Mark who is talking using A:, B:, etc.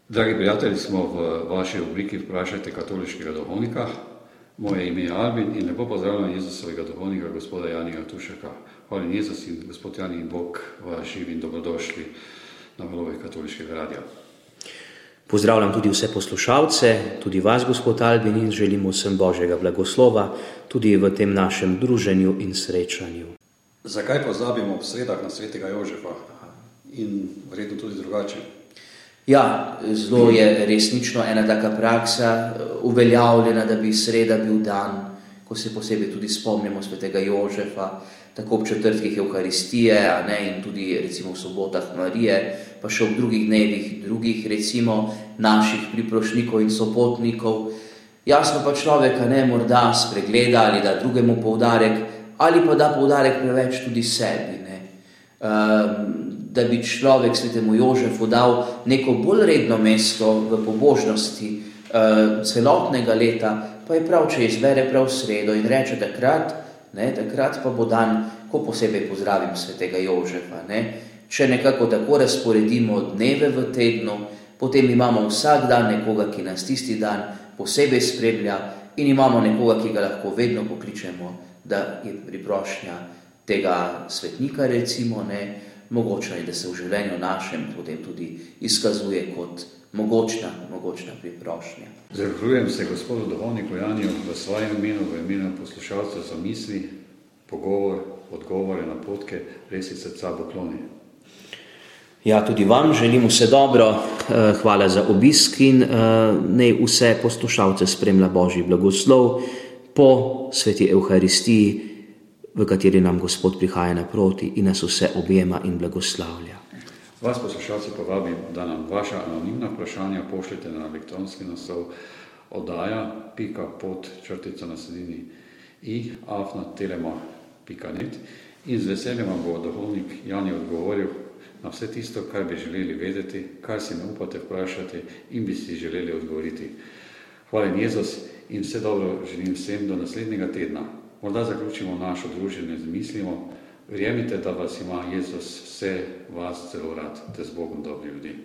A: Dragi prijatelji, smo v vaši rubriki Vprašajte katoliškega duhovnika. Moje ime je Albin in lepo pozdravljam Jezusovega duhovnika, gospoda Janija Tušeka. Hvala Jezus in gospod Jani in Bog vas živi in dobrodošli na valovih katoliškega radia.
B: Pozdravljam tudi vse poslušalce, tudi vas, gospod Albin, in želimo vsem Božjega blagoslova tudi v tem našem druženju in srečanju.
A: Zakaj pozabimo ob sredah na svetega Jožefa in verjetno tudi drugače?
B: Ja, zelo je resnično ena taka praksa uveljavljena, da bi sreda bil dan, ko se posebej tudi spomnimo svetega Jožefa, tako ob četrtkih Evharistije, in tudi recimo v sobotah Marije, pa še ob drugih dnevih, drugih recimo naših priprošnikov in sopotnikov. Jasno pa človek morda spregleda ali da drugemu poudarek, ali pa da poudarek preveč tudi sebi. Da bi človek svetemu Jožefu dal neko bolj redno mesto v pobožnosti celotnega leta, pa je prav, če izbere prav sredo in reče takrat pa bo dan, ko posebej pozdravim svetega Jožefa. Če nekako tako razporedimo dneve v tednu, potem imamo vsak dan nekoga, ki nas tisti dan posebej spremlja, in imamo nekoga, ki ga lahko vedno pokličemo, da je priprošnja tega svetnika recimo, mogoče je, da se v življenju našem potem tudi izkazuje kot mogočna priprošnja.
A: Zahvaljujem se gospodu duhovniku Janiju v svojem imenu, v imenu poslušalcev za misli, pogovor, odgovore, napotke, res iz srca pokloni.
B: Ja, tudi vam želim vse dobro, hvala za obisk in naj vse poslušalce spremlja Božji blagoslov po sveti Evharistiji, v kateri nam Gospod prihaja naproti in nas vse objema in blagoslavlja.
A: Vas poslušalci povabim, da nam vaša anonimna vprašanja pošljete na elektronski naslov oddaja.pod_i@telemach.net in z veseljem vam bo duhovnik Jani odgovoril na vse tisto, kar bi želeli vedeti, kar si ne upate vprašati in bi si želeli odgovoriti. Hvala Jezus in vse dobro želim vsem do naslednjega tedna. Morda zaključimo našo druženje z mislimo: verjemite, da vas ima Jezus vse vas celo rad, te z Bogom dobri ljudi.